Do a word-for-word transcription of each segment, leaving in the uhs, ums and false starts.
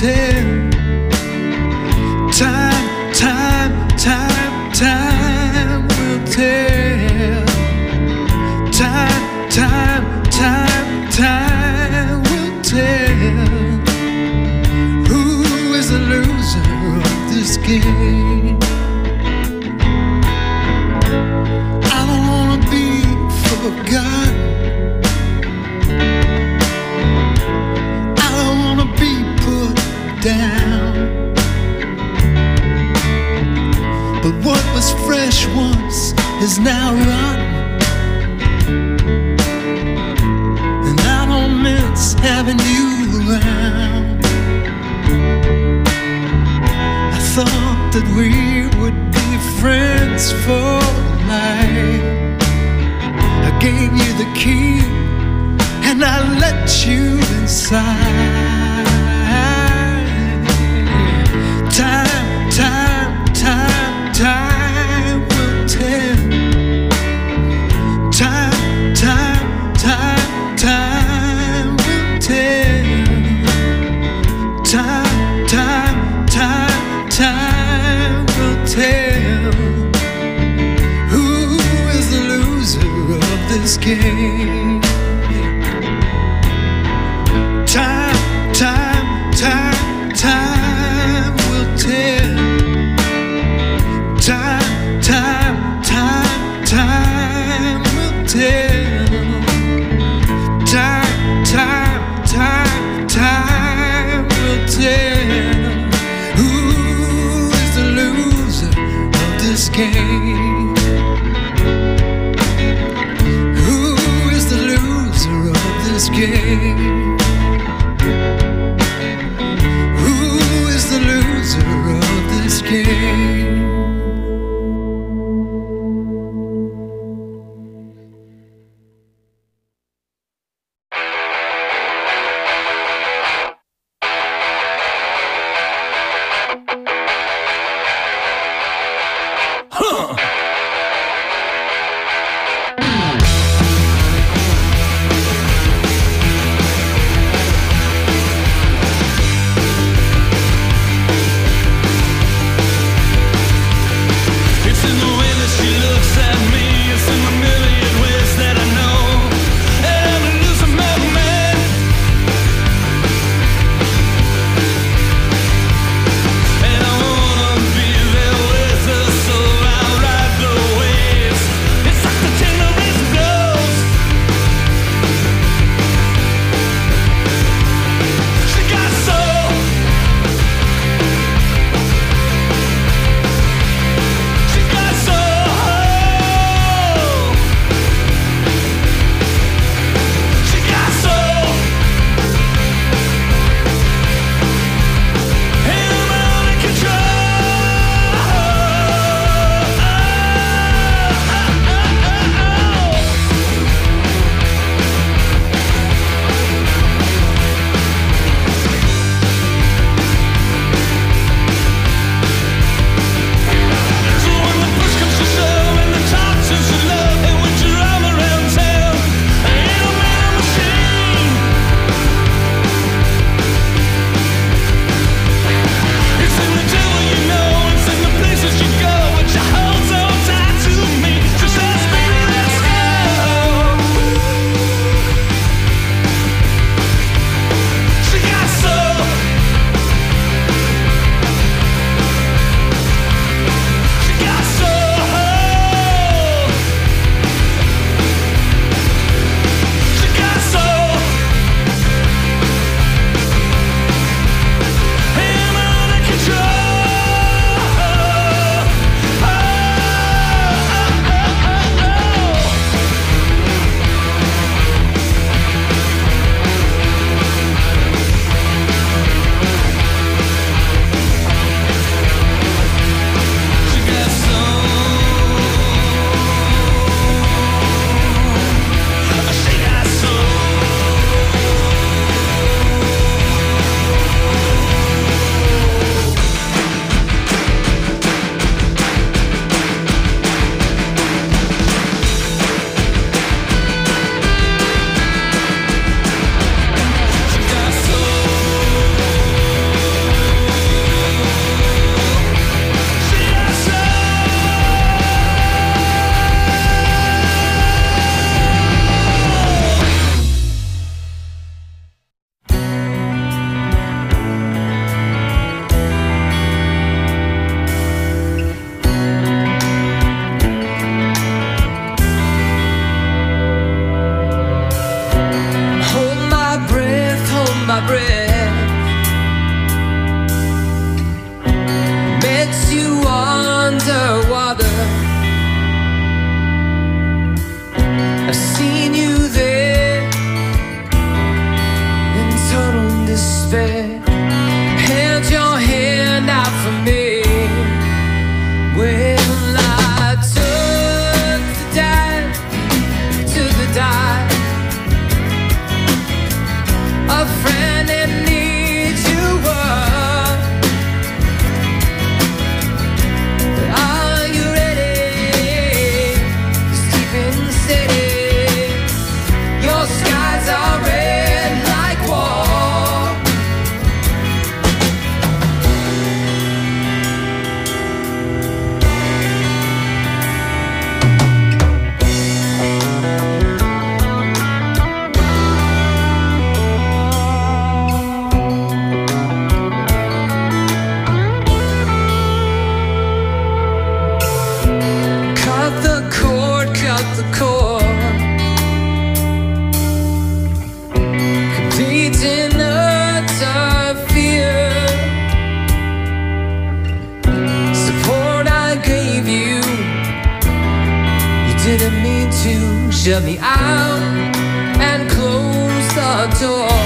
tell. Time, time, time, time will tell. Time, time, time, time will tell. Who is the loser of this game? I don't wanna be forgotten. I don't wanna be put down. But what was fresh once is now rotten, and I don't miss having you around. I thought that we would be friends for life. I gave you the key and I let you inside. Time, time, time, time will tell. Time, time, time, time will tell. Time, time, time, time will tell. Who is the loser of this game? Time, time, time, time will tell. Time, time, time, time will tell. Time, time, time, time will tell. Who is the loser of this game? Who is the loser of this game? Who is the loser of this game? Huh. shut me out and close the door.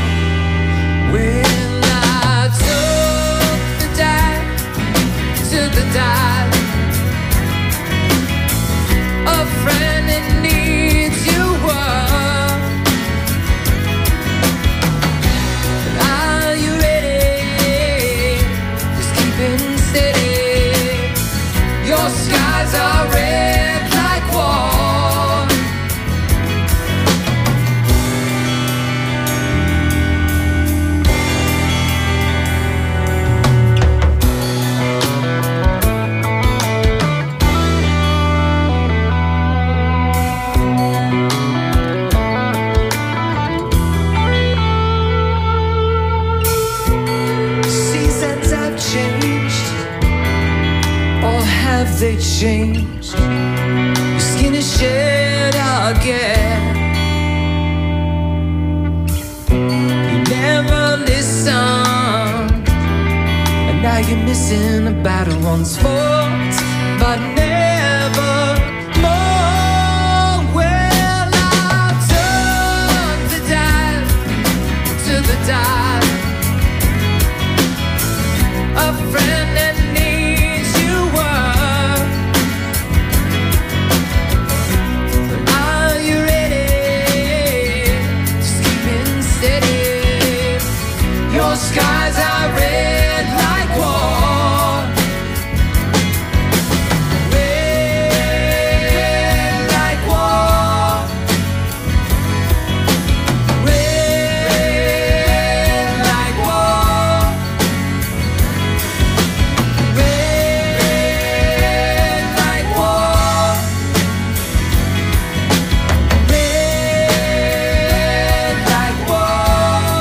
When I took the dive, took the dive, a friend in need you were. Are you ready? Just keeping steady. Your skies are red like war. Have they changed? Your skin is shed again. You never listened, and now you're missing a battle once fought, but never more. Well, I took the dive, took the dive, a friend that needs you were. Your skies are red like war. Red like war. Red like war. Red like war. Red like war.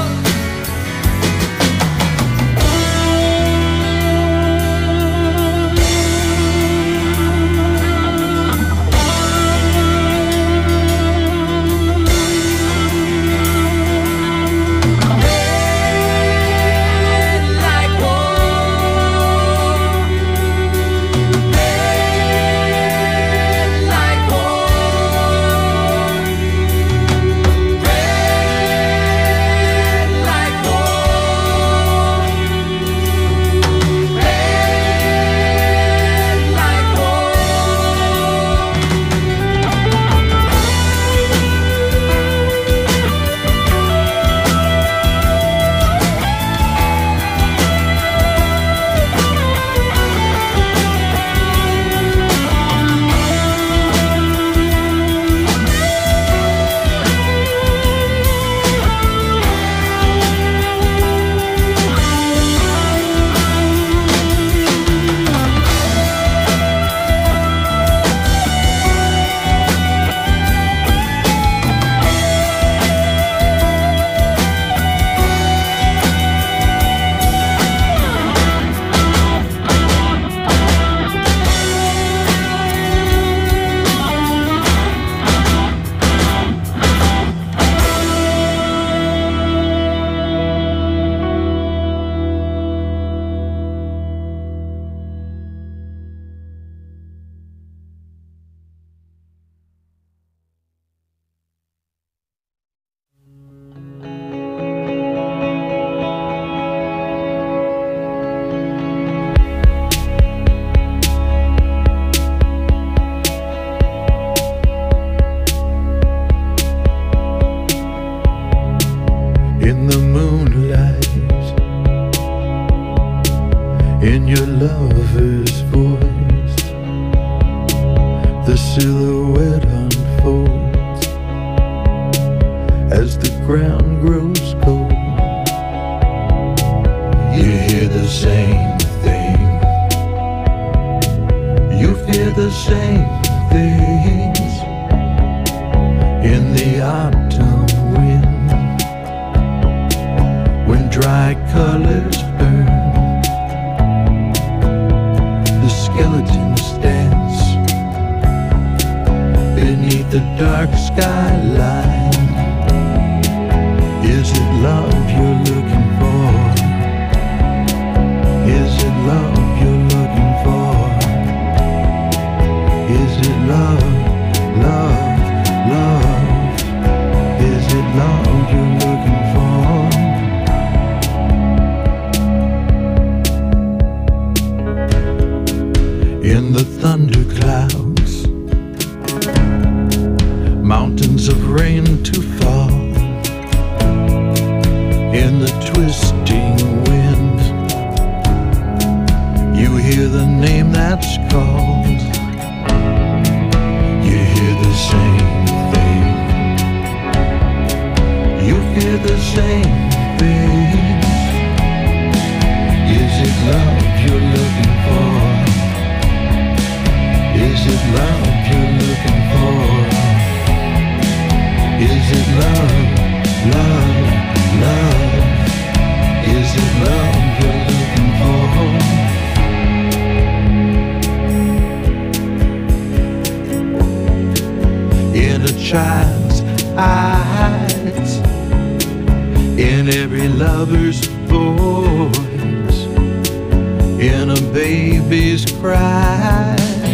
In the moonlight, in your lover's voice, the silhouette unfolds as the ground grows cold. You hear the same thing, you fear the same things in the autumn wind, when dry colors burn, the skeletons dance beneath the dark skyline. Is it love you're looking for? Is it love you're looking for? Is it love, love, love? in the thunder clouds, mountains of rain to fall, in the twisting wind, you hear the name that's called, you hear the same thing, you hear the same thing. Is it love you're looking for? Is it love you're looking for? Is it love, love, love? Is it love you're looking for? In a child's eyes, in every lover's voice, in a baby's cry,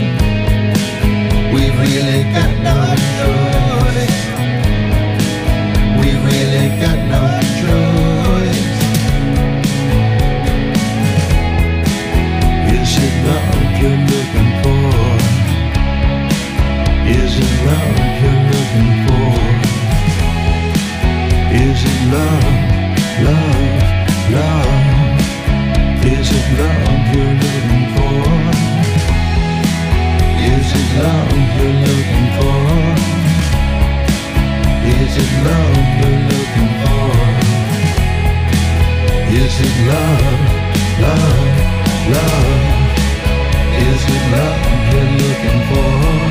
we really got no choice. We really got no choice. Is it love you're looking for? Is it love you're looking for? Is it love, love, love? Is it love you're looking for? Is it love you're looking for? Is it love you're looking for? Is it love, love, love? Is it love you're looking for?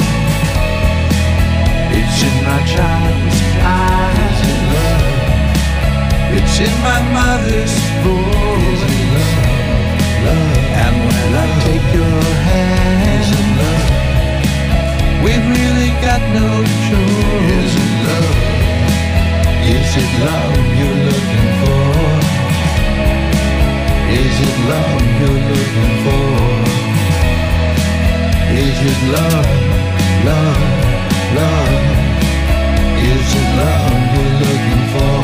It's in my child's eyes. Is it love? It's in my mother's voice. Is it love, love? And when I take your hand, is it love? We've really got no choice. Is it love? Is it love you're looking for? Is it love you're looking for? Is it love, love, love? Is it love you're looking for?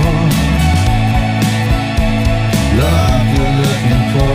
Love you're looking for?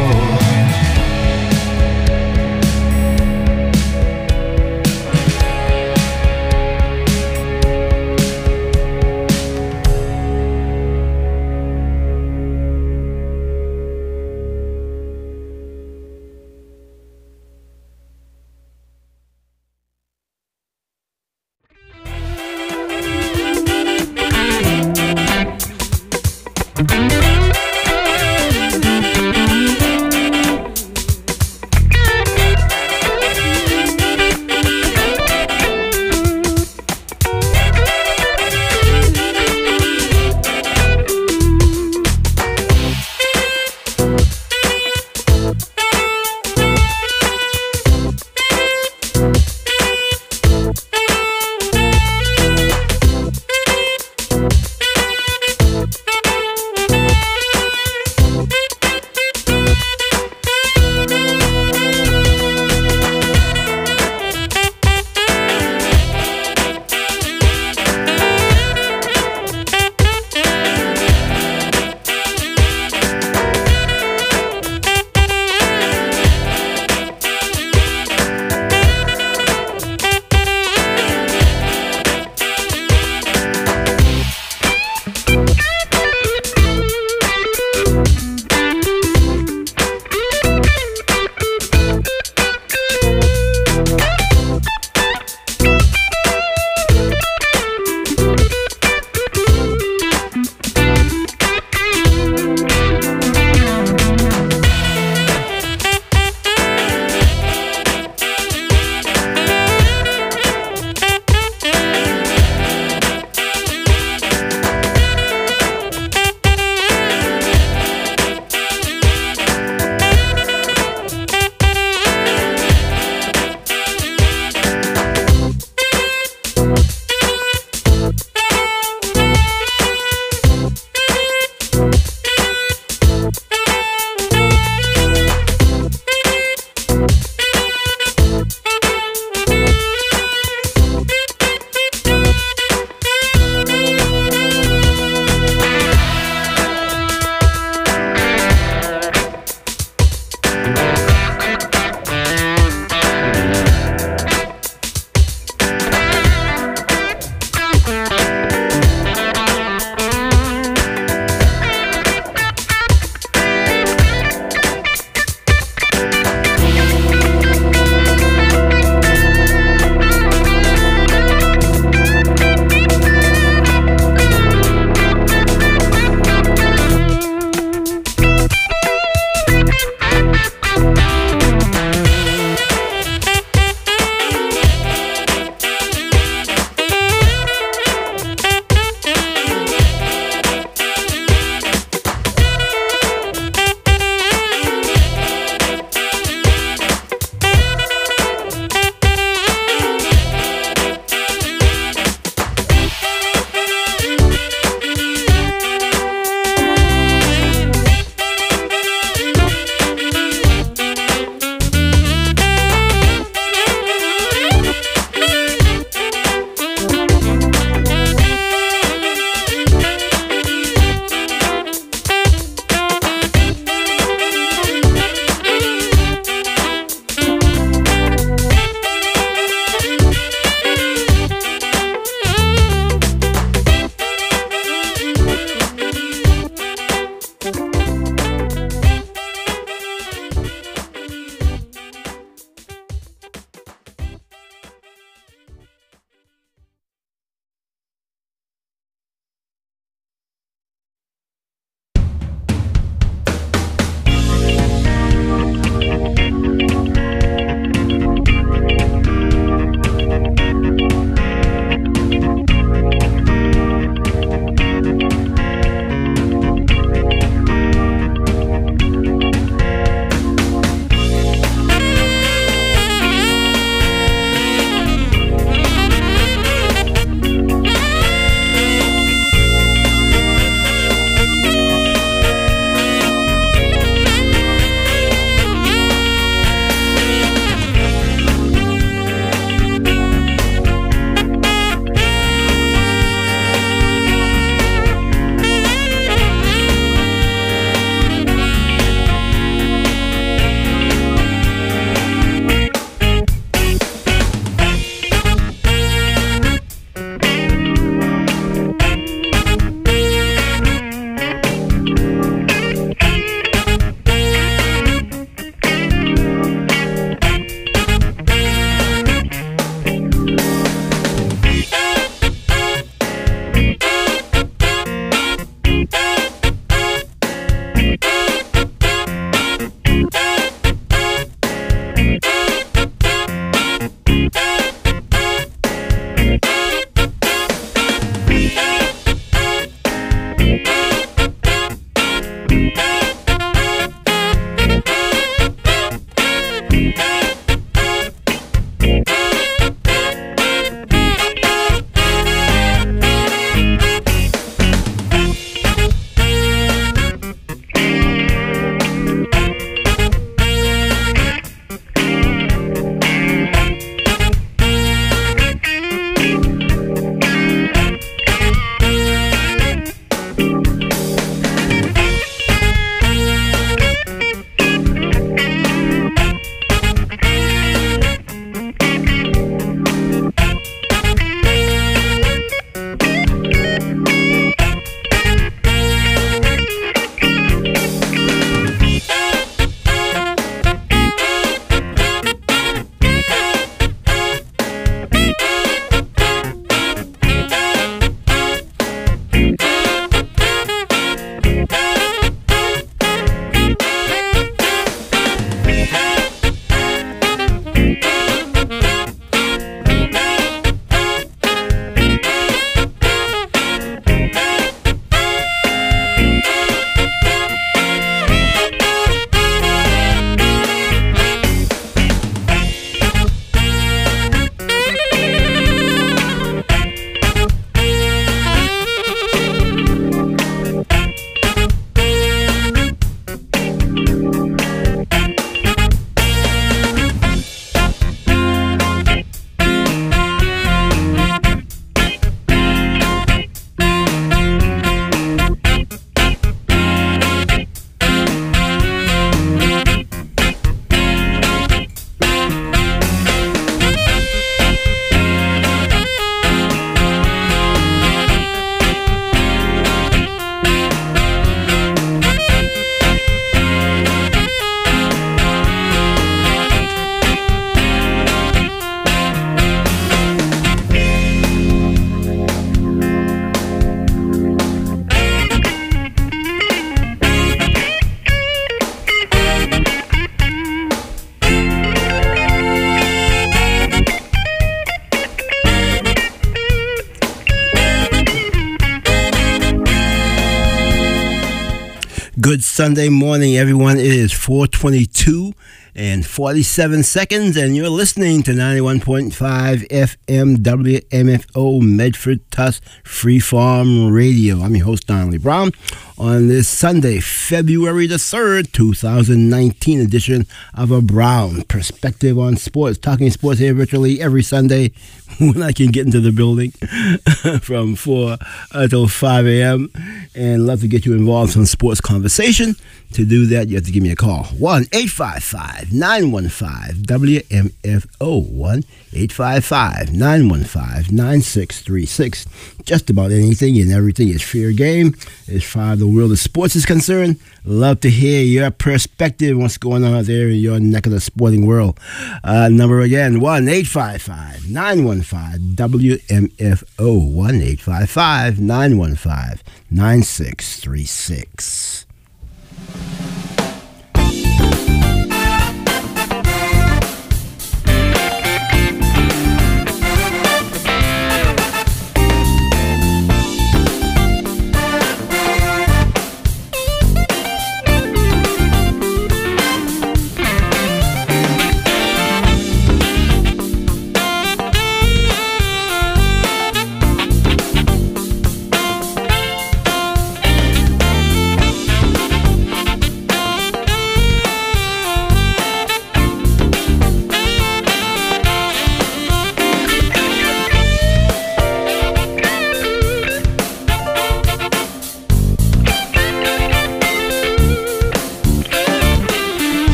Good Sunday morning, everyone. It is four twenty-two and forty-seven seconds, and you're listening to ninety-one point five F M W M F O Medford Tuss Freeform Radio. I'm your host, Donnelly Brown, on this Sunday, February the third, twenty nineteen edition of A Brown Perspective on Sports. Talking sports here virtually every Sunday when I can get into the building from four until five a.m. and love to get you involved in sports conversation. To do that, you have to give me a call. one eight five five, nine one five, W M F O. one eight five five, nine one five, nine six three six. Just about anything and everything is fair game as far as the world of sports is concerned. Love to hear your perspective, what's going on out there in your neck of the sporting world. Uh, number again, one eight five five, nine one five, W M F O. one eight five five, nine one five, nine six three six.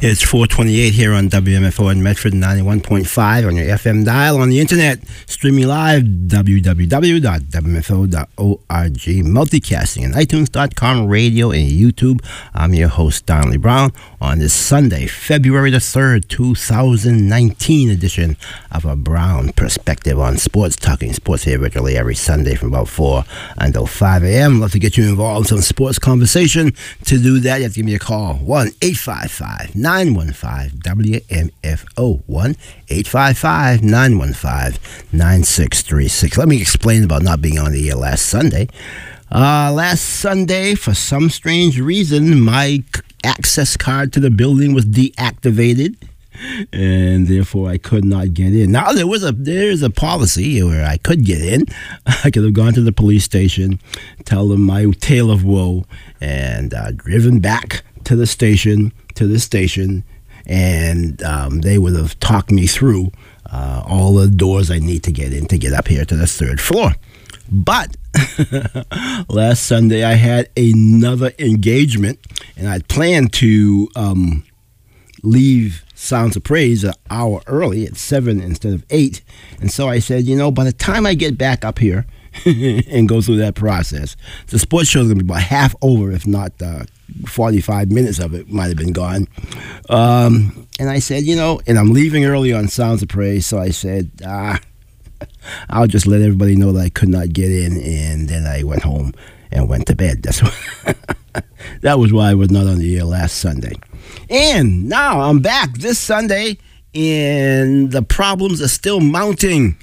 It's four twenty-eight here on W M F O in Medford, ninety-one point five on your F M dial, on the internet, streaming live, w w w dot w m f o dot org, multicasting and iTunes dot com, radio and YouTube. I'm your host, Donnelly Brown, on this Sunday, February the third, two thousand nineteen edition of A Brown Perspective on Sports, talking sports here virtually every Sunday from about four until five a.m. Love to get you involved in some sports conversation. To do that, you have to give me a call, one eight five five nine one five W M F O, one eight five five nine one five nine six three six. Let me explain about not being on the air last Sunday. Uh, last Sunday, for some strange reason, my access card to the building was deactivated, and therefore I could not get in. Now, there was a there's a policy where I could get in. I could have gone to the police station, tell them my tale of woe, and uh, driven back to the station, to the station, and um, they would have talked me through uh, all the doors I need to get in to get up here to the third floor. But last Sunday I had another engagement, and I planned to um, leave Sounds of Praise an hour early at seven instead of eight. And so I said, you know, by the time I get back up here and go through that process, the sports show is going to be about half over, if not uh, forty-five minutes of it might have been gone. Um, and I said, you know, and I'm leaving early on Sounds of Praise, so I said, ah, I'll just let everybody know that I could not get in, and then I went home and went to bed. That's what that was why I was not on the air last Sunday. And now I'm back this Sunday, and the problems are still mounting.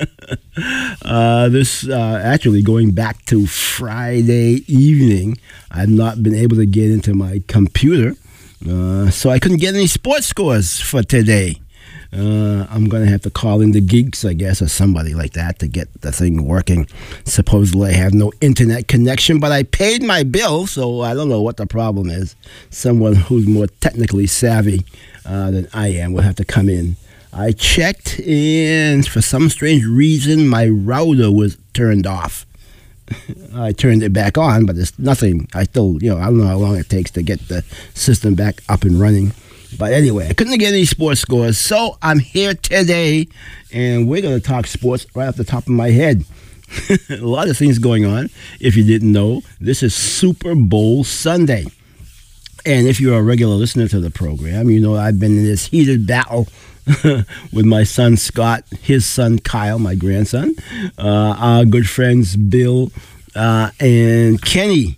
uh, this uh, actually going back to Friday evening, I've not been able to get into my computer, uh, so I couldn't get any sports scores for today. Uh, I'm going to have to call in the Geeks, I guess, or somebody like that to get the thing working. Supposedly I have no internet connection, but I paid my bill, so I don't know what the problem is. Someone who's more technically savvy uh, than I am will have to come in. I checked, and for some strange reason, my router was turned off. I turned it back on, but there's nothing. I still, you know, I don't know how long it takes to get the system back up and running. But anyway, I couldn't get any sports scores, so I'm here today, and we're going to talk sports right off the top of my head. A lot of things going on. If you didn't know, this is Super Bowl Sunday. And if you're a regular listener to the program, you know I've been in this heated battle with my son Scott, his son Kyle, my grandson, uh, our good friends Bill uh, and Kenny.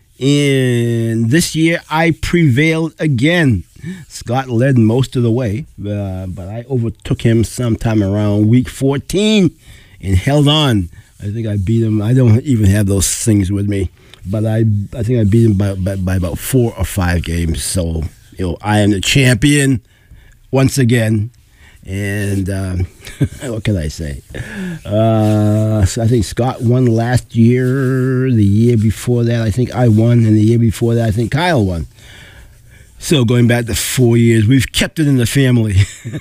And this year I prevailed again. Scott led most of the way, uh, but I overtook him sometime around week fourteen and held on. I think I beat him. I don't even have those things with me, but I I think I beat him by, by, by about four or five games. So, you know, I am the champion once again. And um, what can I say? Uh, so I think Scott won last year. The year before that, I think I won. And the year before that, I think Kyle won. So going back to four years, we've kept it in the family.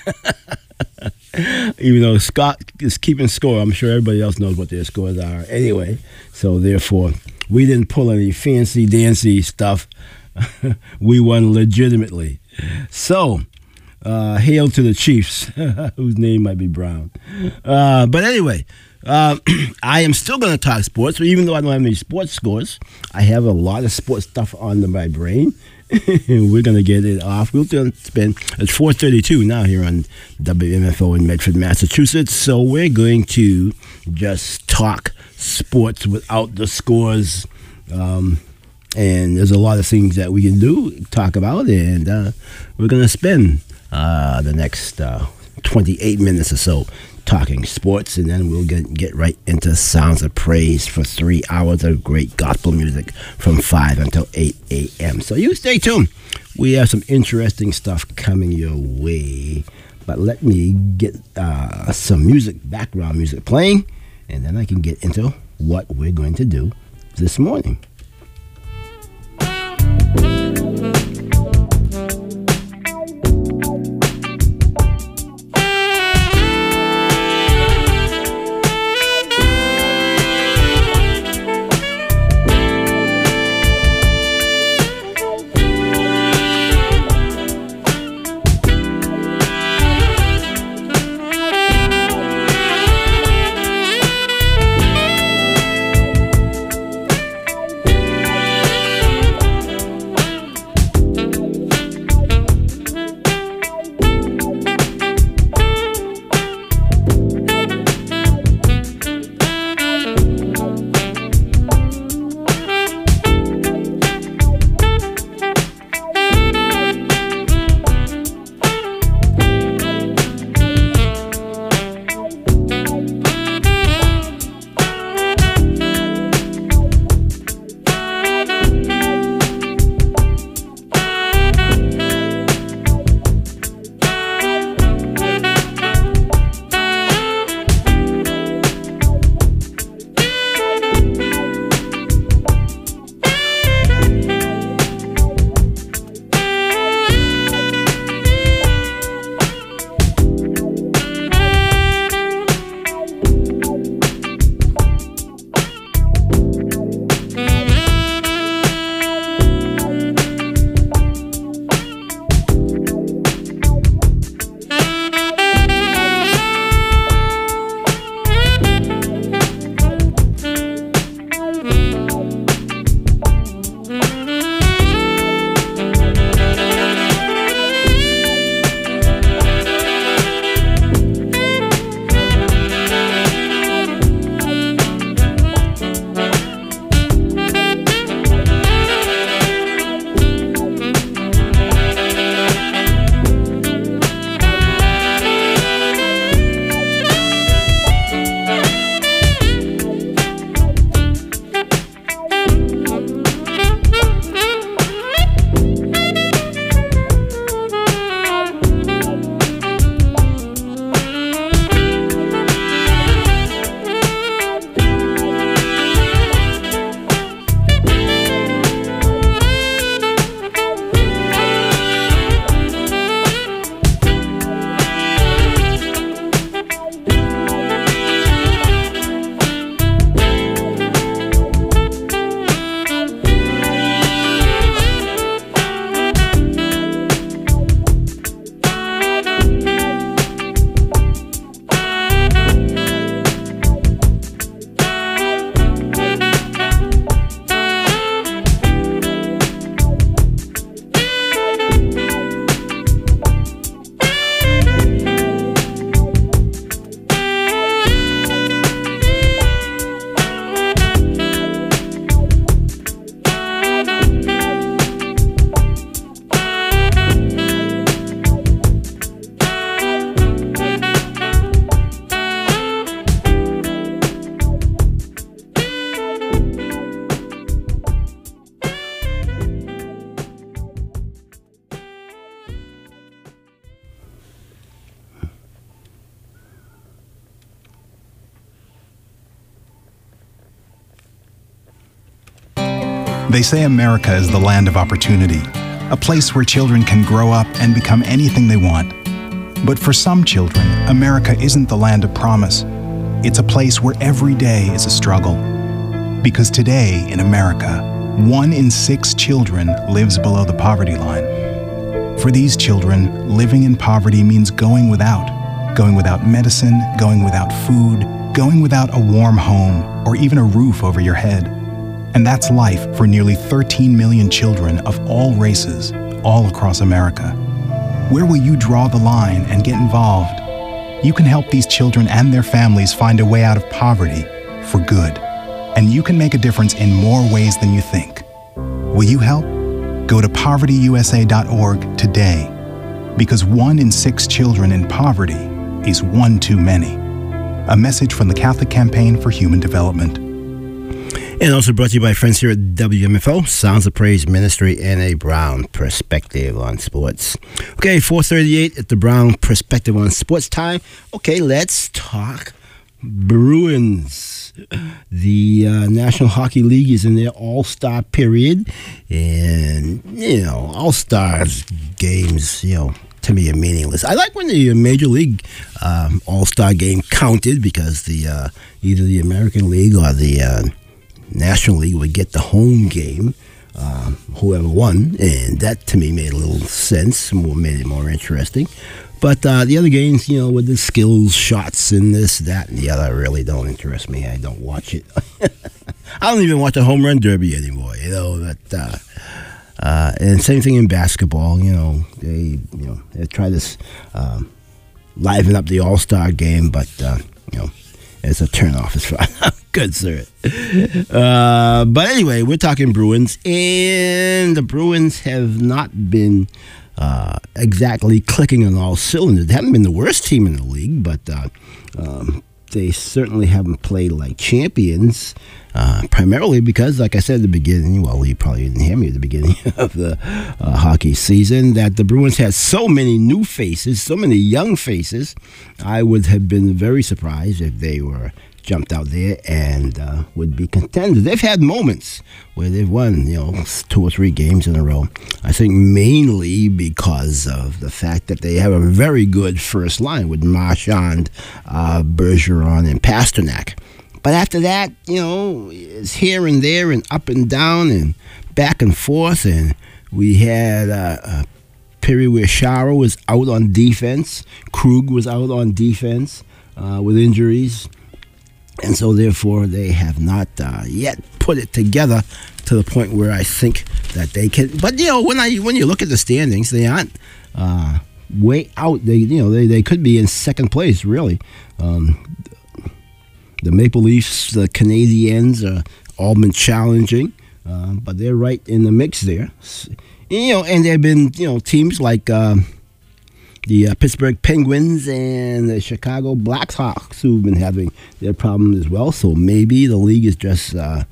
Even though Scott is keeping score, I'm sure everybody else knows what their scores are anyway. So therefore, we didn't pull any fancy-dancy stuff. We won legitimately. So, uh, hail to the Chiefs, whose name might be Brown. Uh, but anyway, uh, I am still going to talk sports. So even though I don't have any sports scores, I have a lot of sports stuff on my brain. We're going to get it off. We'll spend, it's four thirty-two now here on W M F O in Medford, Massachusetts. So we're going to just talk sports without the scores. Um, and there's a lot of things that we can do, talk about. And uh, we're going to spend uh, the next uh, twenty-eight minutes or so talking sports, and then we'll get get right into Sounds of Praise for three hours of great gospel music from five until eight a.m. So you stay tuned. We have some interesting stuff coming your way. But let me get uh, some music, background music playing, and then I can get into what we're going to do this morning. They say America is the land of opportunity, a place where children can grow up and become anything they want. But for some children, America isn't the land of promise. It's a place where every day is a struggle. Because today in America, one in six children lives below the poverty line. For these children, living in poverty means going without. Going without medicine, going without food, going without a warm home, or even a roof over your head. And that's life for nearly thirteen million children of all races, all across America. Where will you draw the line and get involved? You can help these children and their families find a way out of poverty for good. And you can make a difference in more ways than you think. Will you help? Go to poverty u s a dot org today. Because one in six children in poverty is one too many. A message from the Catholic Campaign for Human Development. And also brought to you by friends here at W M F O, Sounds of Praise Ministry, and a Brown Perspective on Sports. Okay, four thirty-eight at the Brown Perspective on Sports time. Okay, let's talk Bruins. The uh, National Hockey League is in their all-star period. And, you know, all-stars games, you know, to me are meaningless. I like when the Major League um, all-star game counted because the uh, either the American League or the Uh, National League would get the home game, uh, whoever won, and that to me made a little sense, more made it more interesting. But uh, the other games, you know, with the skills, shots, and this, that, and the other, really don't interest me. I don't watch it. I don't even watch the home run derby anymore, you know. But uh, uh, and same thing in basketball, you know. They, you know, they try to um, liven up the All Star game, but uh, you know. It's a turnoff as far as I'm concerned. Uh, but anyway, we're talking Bruins, and the Bruins have not been uh, exactly clicking on all cylinders. They haven't been the worst team in the league, but uh, um, they certainly haven't played like champions, uh, primarily because, like I said at the beginning, well, you probably didn't hear me at the beginning of the uh, hockey season, that the Bruins had so many new faces, so many young faces. I would have been very surprised if they were jumped out there and uh, would be contenders. They've had moments where they've won, you know, two or three games in a row. I think mainly because of the fact that they have a very good first line with Marchand, uh, Bergeron, and Pasternak. But after that, you know, it's here and there and up and down and back and forth. And we had uh, a period where Chara was out on defense. Krug was out on defense uh, with injuries. And so, therefore, they have not uh, yet put it together to the point where I think that they can. But, you know, when I when you look at the standings, they aren't uh, way out. They, you know, they, they could be in second place, really. Um, the Maple Leafs, the Canadiens, uh, all been challenging, uh, but they're right in the mix there. You know, and there have been, you know, teams like uh, the uh, Pittsburgh Penguins and the Chicago Blackhawks who've been having their problems as well. So maybe the league is just uh,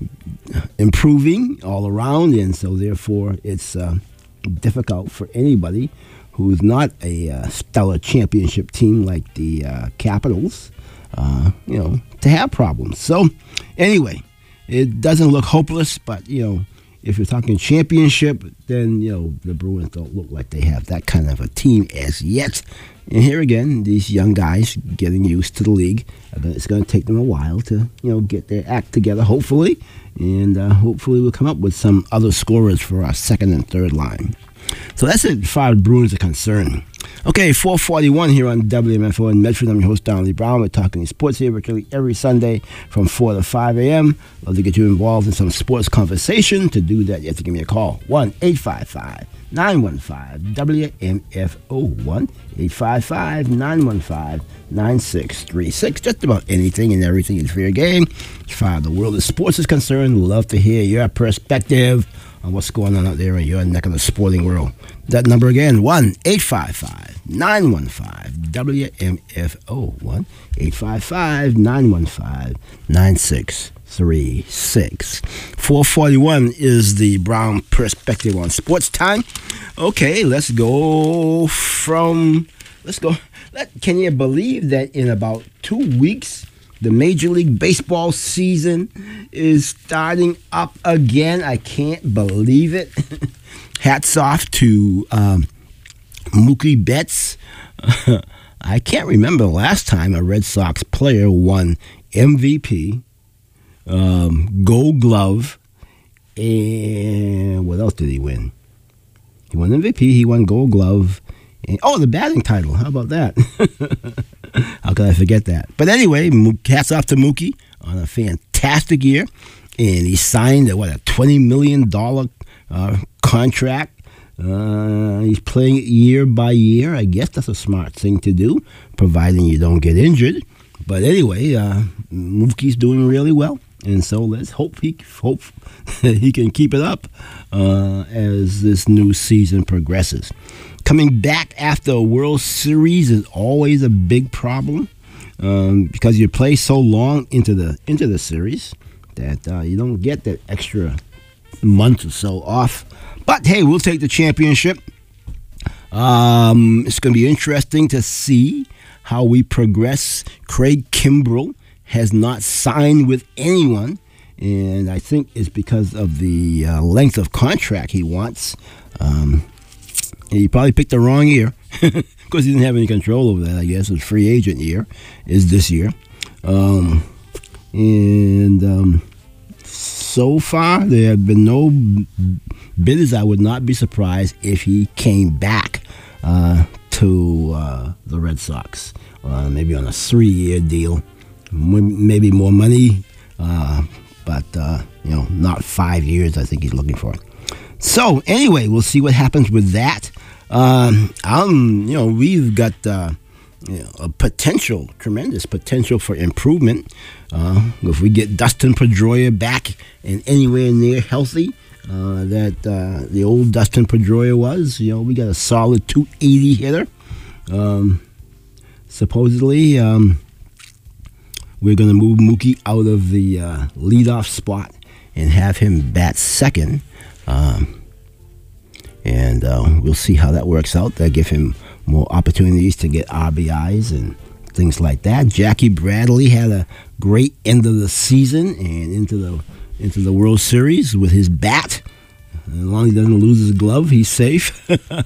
improving all around, and so therefore it's uh, difficult for anybody who's not a uh, stellar championship team like the uh, Capitals, uh, you know, to have problems. So anyway, it doesn't look hopeless, but, you know, if you're talking championship, then, you know, the Bruins don't look like they have that kind of a team as yet. And here again, these young guys getting used to the league. It's going to take them a while to, you know, get their act together, hopefully. And uh, hopefully we'll come up with some other scorers for our second and third line. So that's it as far as Bruins are concerned. Okay, four forty-one here on W M F O in Medford. I'm your host, Donald Lee Brown. We're talking sports here virtually every Sunday from four to five a.m. Love to get you involved in some sports conversation. To do that, you have to give me a call. one eight five five nine one five W M F O. one eight five five nine one five nine six three six. Just about anything and everything is fair game. As far as the world of sports is concerned, love to hear your perspective on what's going on out there in your neck of the sporting world. That number again, one eight five five nine one five W M F O. one eight five five nine one five nine six three six. four forty-one is the Brown Perspective on Sports time. Okay, let's go from, let's go. Let, can you believe that in about two weeks, The Major League Baseball season is starting up again. I can't believe it. Hats off to um, Mookie Betts. I can't remember the last time a Red Sox player won M V P, um, Gold Glove, and what else did he win? He won M V P, he won Gold Glove, and, oh, the batting title. How about that? How could I forget that? But anyway, hats off to Mookie on a fantastic year, and he signed a, what, a twenty million dollars uh, contract. Uh, he's playing it year by year. I guess that's a smart thing to do, providing you don't get injured. But anyway, uh, Mookie's doing really well, and so let's hope he hope he can keep it up uh, as this new season progresses. Coming back after a World Series is always a big problem um, because you play so long into the into the series that uh, you don't get that extra month or so off. But hey, we'll take the championship. Um, it's going to be interesting to see how we progress. Craig Kimbrell has not signed with anyone, and I think it's because of the uh, length of contract he wants. Um, he probably picked the wrong year because he didn't have any control over that, I guess. His free agent year is this year. Um, and um, so far, there have been no bidders. I would not be surprised if he came back uh, to uh, the Red Sox, uh, maybe on a three-year deal, maybe more money, uh, but uh, you know, not five years. I think he's looking for. So anyway, we'll see what happens with that. Um, I'm, you know, we've got uh, you know, a potential, tremendous potential for improvement. Uh, if we get Dustin Pedroia back and anywhere near healthy uh, that uh, the old Dustin Pedroia was, you know, we got a solid two eighty hitter. Um, supposedly, um, we're going to move Mookie out of the uh, leadoff spot and have him bat second. Um, and uh, we'll see how that works out. That'll give him more opportunities to get R B Is and things like that. Jackie Bradley had a great end of the season and into the into the World Series with his bat. As long as he doesn't lose his glove, he's safe.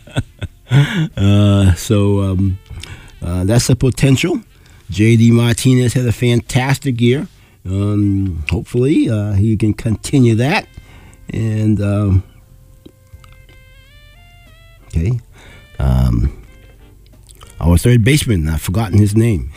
uh, so um, uh, that's the potential. J D Martinez had a fantastic year. Um, hopefully, uh, he can continue that. And um, okay, um, our third baseman, I've forgotten his name,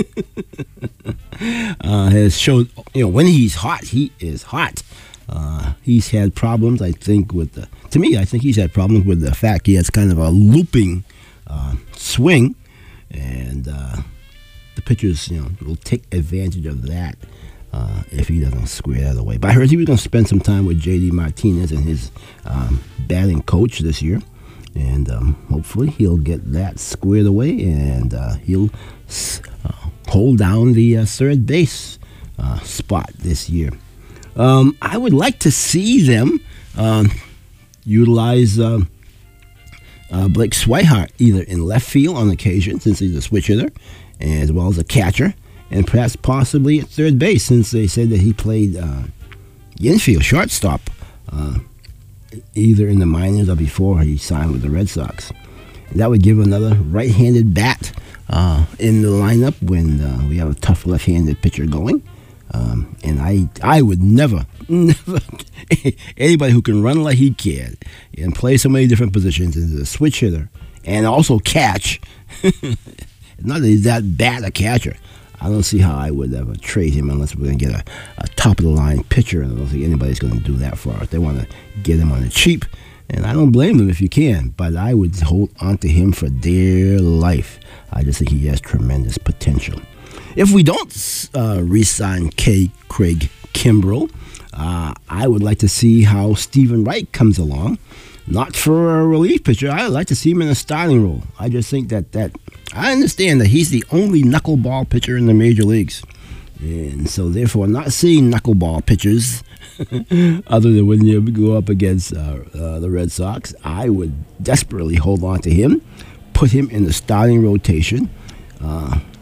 uh, has showed, you know, when he's hot, he is hot. Uh, he's had problems, I think, with the, to me, I think he's had problems with the fact he has kind of a looping uh, swing, and uh, the pitchers, you know, will take advantage of that. Uh, if he doesn't square that away. But I heard he was going to spend some time with J D Martinez and his um, batting coach this year. And um, hopefully he'll get that squared away and uh, he'll uh, hold down the uh, third base uh, spot this year. Um, I would like to see them um, utilize uh, uh, Blake Swihart either in left field on occasion, since he's a switch hitter, as well as a catcher, and perhaps possibly at third base, since they said that he played uh, infield, shortstop, uh, either in the minors or before he signed with the Red Sox. And that would give another right-handed bat uh, in the lineup when uh, we have a tough left-handed pitcher going. Um, and I I would never, never, anybody who can run like he can and play so many different positions as a switch hitter and also catch, not that he's that bad a catcher, I don't see how I would ever trade him unless we're going to get a, a top-of-the-line pitcher, and I don't think anybody's going to do that for us. They want to get him on the cheap, and I don't blame them if you can, but I would hold on to him for dear life. I just think he has tremendous potential. If we don't uh, re-sign K. Craig Kimbrell, uh, I would like to see how Stephen Wright comes along. Not for a relief pitcher. I would like to see him in a starting role. I just think that, that I understand that he's the only knuckleball pitcher in the major leagues. And so, therefore, not seeing knuckleball pitchers other than when you go up against uh, uh, the Red Sox, I would desperately hold on to him, put him in the starting rotation, uh,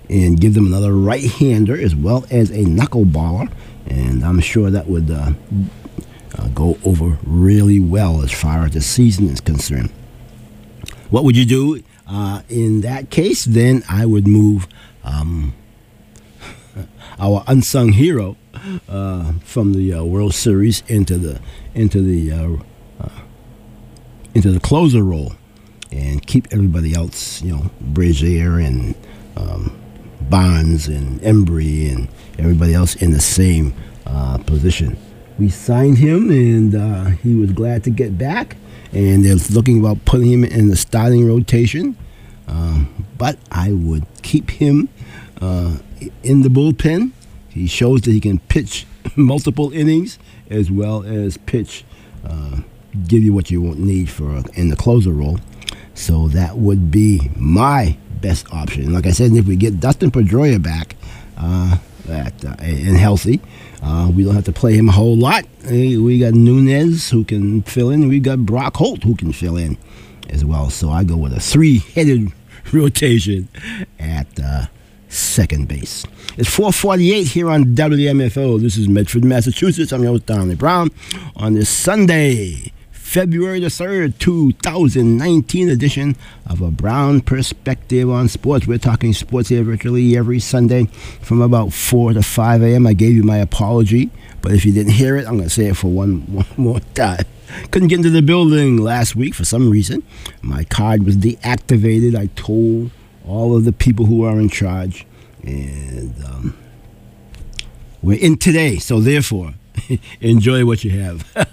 and give them another right-hander as well as a knuckleballer, and I'm sure that would uh, uh, go over really well as far as the season is concerned. What would you do uh, in that case? Then I would move um, our unsung hero uh, from the uh, World Series into the into the uh, uh, into the closer role, and keep everybody else, you know, Brazier and um, Bonds and Embry and everybody else in the same uh, position. We signed him, and uh, he was glad to get back, and they're looking about putting him in the starting rotation. Um, but I would keep him uh, in the bullpen. He shows that he can pitch multiple innings as well as pitch, uh, give you what you won't need for in the closer role. So that would be my best option. Like I said, if we get Dustin Pedroia back uh, at, uh, and healthy, uh, we don't have to play him a whole lot. We got Nunez who can fill in. We got Brock Holt who can fill in as well. So I go with a three-headed rotation at uh, second base. It's four forty-eight here on W M F O. This is Medford, Massachusetts. I'm your host, Donnie Brown, on this Sunday, February the third, two thousand nineteen edition of A Brown Perspective on Sports. We're talking sports here virtually every Sunday from about four to five a.m. I gave you my apology, but if you didn't hear it, I'm going to say it for one, one more time. Couldn't get into the building last week for some reason. My card was deactivated. I told all of the people who are in charge, and um, we're in today, so therefore, enjoy what you have.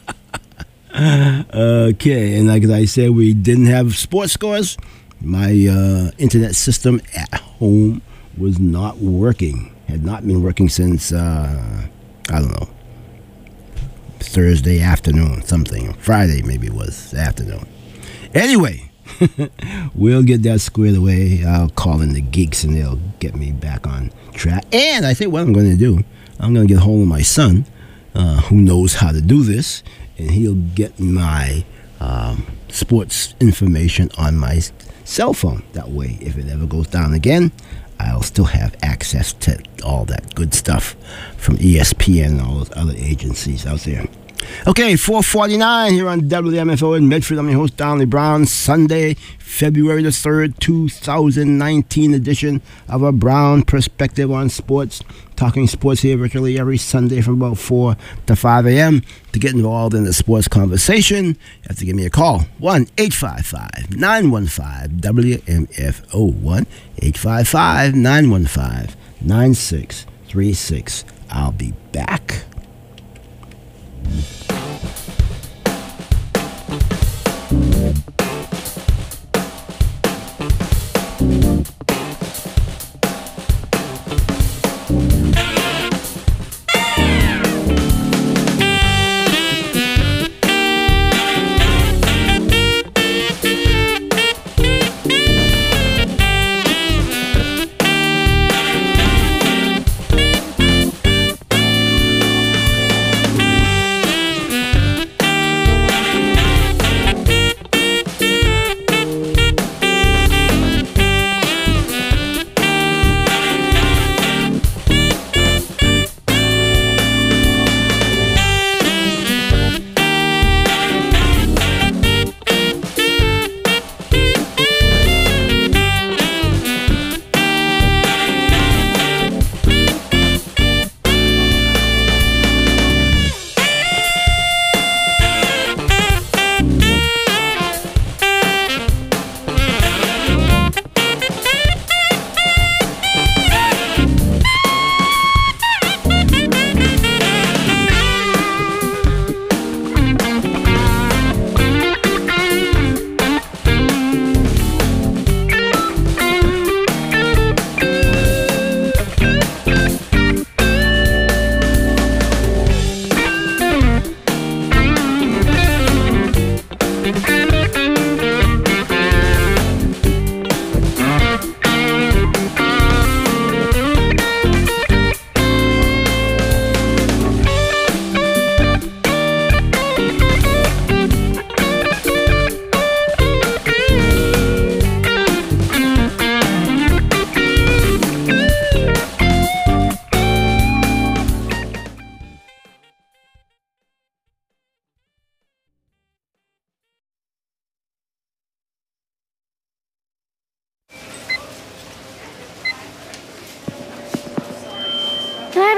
Okay, and like I said, we didn't have sports scores. My uh, internet system at home was not working. Had not been working since, uh, I don't know, Thursday afternoon, something. Friday maybe it was afternoon. Anyway, we'll get that squared away. I'll call in the geeks and they'll get me back on track. And I think what I'm going to do, I'm going to get a hold of my son, uh, who knows how to do this, and he'll get my um, sports information on my cell phone. That way, if it ever goes down again, I'll still have access to all that good stuff from E S P N and all those other agencies out there. Okay, four forty-nine here on W M F O in Medford. I'm your host, Donnie Brown. Sunday, February the third, two thousand nineteen edition of A Brown Perspective on Sports. Talking sports here virtually every Sunday from about four to five a.m. To get involved in the sports conversation, you have to give me a call. one eight five five, nine one five, W M F O. one eight five five, nine one five, nine six three six. I'll be back.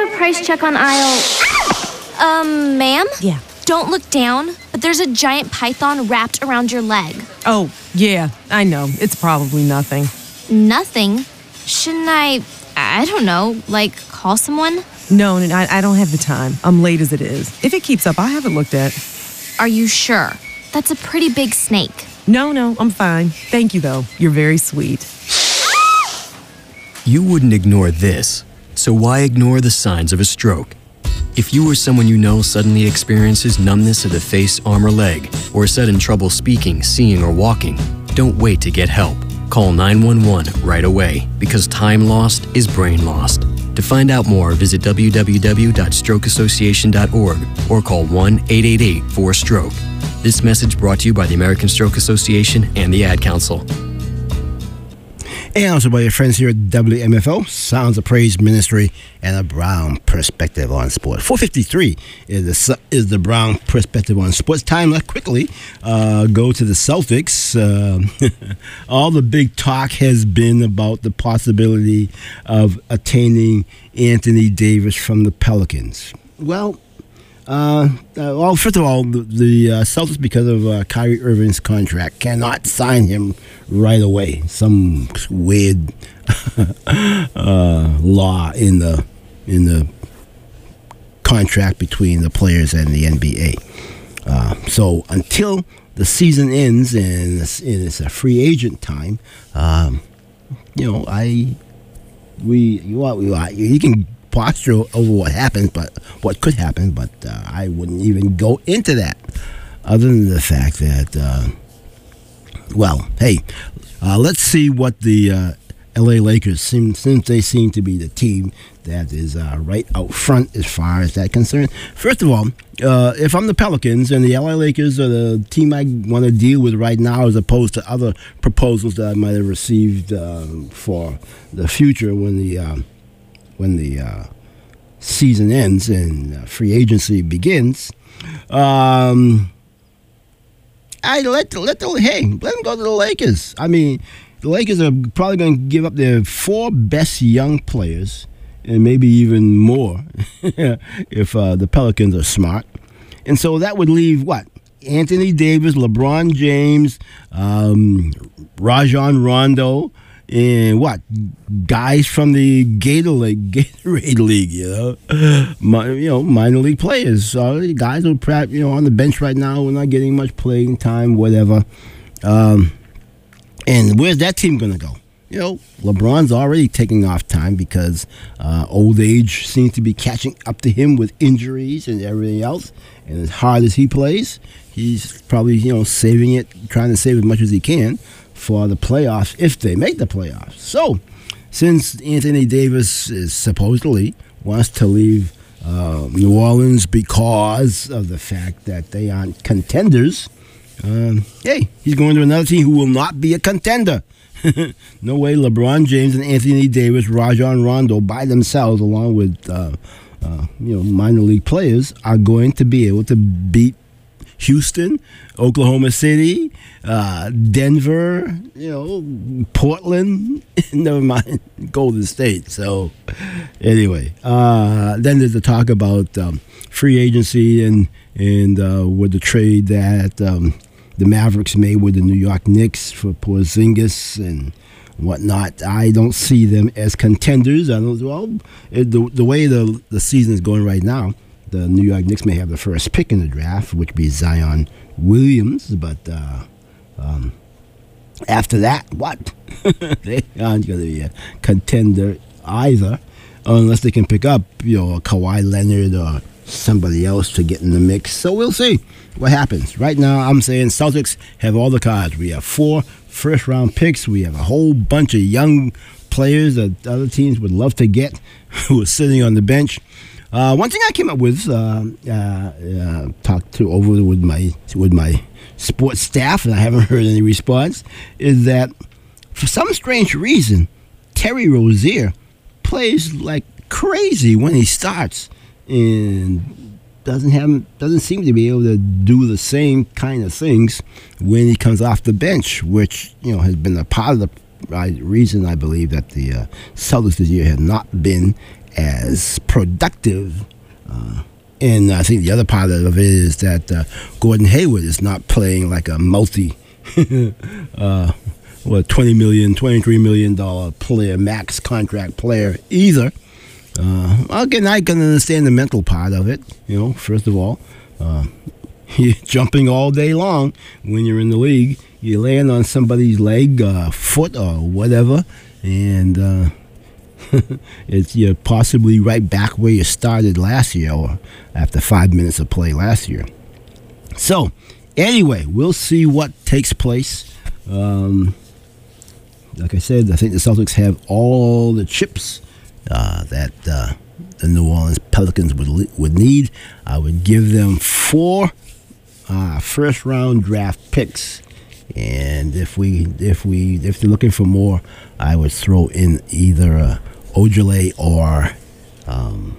a price check on aisle... Um, ma'am? Yeah. Don't look down, but there's a giant python wrapped around your leg. Oh, yeah, I know. It's probably nothing. Nothing? Shouldn't I, I don't know, like, call someone? No, I, I don't have the time. I'm late as it is. If it keeps up, I'll have it looked at. Are you sure? That's a pretty big snake. No, no, I'm fine. Thank you, though. You're very sweet. You wouldn't ignore this, so why ignore the signs of a stroke? If you or someone you know suddenly experiences numbness of the face, arm, or leg, or sudden trouble speaking, seeing, or walking, don't wait to get help. Call nine one one right away, because time lost is brain lost. To find out more, visit w w w dot stroke association dot org or call one eight eight eight four stroke. This message brought to you by the American Stroke Association and the Ad Council. And also by your friends here at W M F O, Sounds of Praise Ministry, and a Brown Perspective on Sports. four fifty-three is the, is the Brown Perspective on Sports. Time, let's quickly uh, go to the Celtics. Uh, all the big talk has been about the possibility of attaining Anthony Davis from the Pelicans. Well, Uh, uh, well, first of all, the, the uh, Celtics, because of uh, Kyrie Irving's contract, cannot sign him right away. Some weird uh, law in the in the contract between the players and the N B A. Uh, so until the season ends and it's, and it's a free agent time, um, you know, I we you want we you can. posture over what happens, but what could happen, but uh, I wouldn't even go into that, other than the fact that, uh, well, hey, uh, let's see what the uh, L A Lakers seem, since they seem to be the team that is uh, right out front as far as that concerned. First of all, uh, if I'm the Pelicans and the L A Lakers are the team I want to deal with right now, as opposed to other proposals that I might have received uh, for the future when the uh, when the uh, season ends and uh, free agency begins, um, I let the, let the hey let them go to the Lakers. I mean, the Lakers are probably going to give up their four best young players, and maybe even more if uh, the Pelicans are smart. And so that would leave what? Anthony Davis, LeBron James, um, Rajon Rondo, and what? Guys from the Gator League, Gatorade League, you know, My, you know, minor league players. So guys who are perhaps, you know, on the bench right now, we're not getting much playing time, whatever. Um, and where's that team going to go? You know, LeBron's already taking off time because uh, old age seems to be catching up to him with injuries and everything else. And as hard as he plays, he's probably, you know, saving it, trying to save as much as he can for the playoffs, if they make the playoffs. So, since Anthony Davis is supposedly wants to leave uh, New Orleans because of the fact that they aren't contenders, um, hey, he's going to another team who will not be a contender. No way LeBron James and Anthony Davis, Rajon Rondo by themselves, along with uh, uh, you know minor league players, are going to be able to beat Houston, Oklahoma City, uh, Denver, you know, Portland, never mind Golden State. So anyway, uh, then there's the talk about um, free agency and and uh, with the trade that um, the Mavericks made with the New York Knicks for Porzingis and whatnot. I don't see them as contenders. I don't. Well, it, the the way the the season is going right now, the New York Knicks may have the first pick in the draft, which would be Zion Williams. But uh, um, after that, what? They aren't going to be a contender either, unless they can pick up, you know, Kawhi Leonard or somebody else to get in the mix. So we'll see what happens. Right now, I'm saying Celtics have all the cards. We have four first-round picks. We have a whole bunch of young players that other teams would love to get who are sitting on the bench. Uh, one thing I came up with, uh, uh, uh, talked to over with my with my sports staff, and I haven't heard any response, is that for some strange reason, Terry Rozier plays like crazy when he starts, and doesn't have doesn't seem to be able to do the same kind of things when he comes off the bench, which you know has been a part of the uh, reason I believe that the uh, Celtics this year have not been as productive. Uh, and I think the other part of it is that uh, Gordon Hayward is not playing like a multi, uh, what, twenty million dollars, twenty-three million dollars player, max contract player either. Uh, again, I can understand the mental part of it. You know, first of all, uh, you're jumping all day long when you're in the league. You land on somebody's leg, uh, foot, or whatever, and uh, it's you're possibly right back where you started last year, or after five minutes of play last year. So, anyway, we'll see what takes place. Um, like I said, I think the Celtics have all the chips uh, that uh, the New Orleans Pelicans would would need. I would give them four uh, first round draft picks. And if we, if we, if they're looking for more, I would throw in either uh, Ojale or um,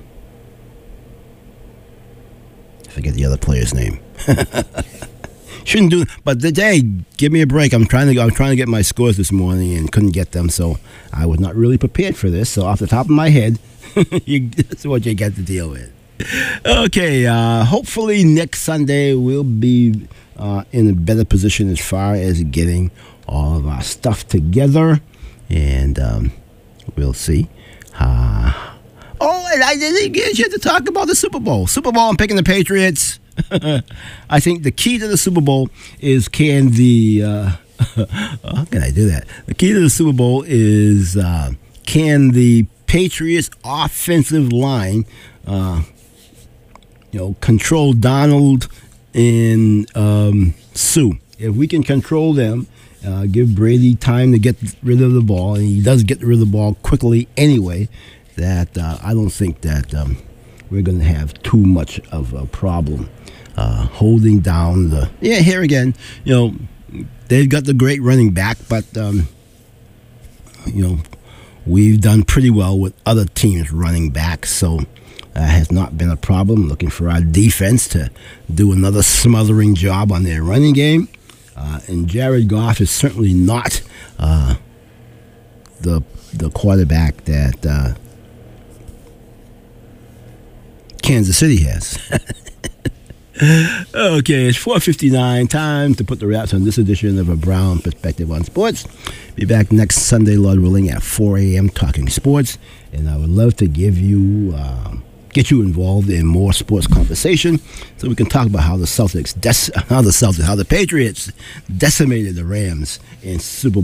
I forget the other player's name. Shouldn't do, but today, give me a break. I'm trying to, I'm trying to get my scores this morning and couldn't get them, so I was not really prepared for this. So off the top of my head, you, that's what you get to deal with. Okay, uh, hopefully next Sunday we'll be uh, in a better position as far as getting all of our stuff together, and um, we'll see. Uh, oh, and I didn't get you to talk about the Super Bowl. Super Bowl, I'm picking the Patriots. I think the key to the Super Bowl is can the, uh, how can I do that? The key to the Super Bowl is uh, can the Patriots offensive line uh, you know, control Donald and um, Sue. If we can control them, uh, give Brady time to get rid of the ball, and he does get rid of the ball quickly anyway, that uh, I don't think that um, we're going to have too much of a problem uh, holding down the... Yeah, here again, you know, they've got the great running back, but, um, you know, we've done pretty well with other teams running back, so... Uh, has not been a problem. Looking for our defense to do another smothering job on their running game. Uh, and Jared Goff is certainly not uh, the the quarterback that uh, Kansas City has. Okay, it's four fifty-nine. Time to put the wraps on this edition of A Brown Perspective on Sports. Be back next Sunday, Lord willing, at four a.m. talking sports. And I would love to give you... Uh, get you involved in more sports conversation, so we can talk about how the Celtics, dec- how the Celtics, how the Patriots decimated the Rams in Super Bowl.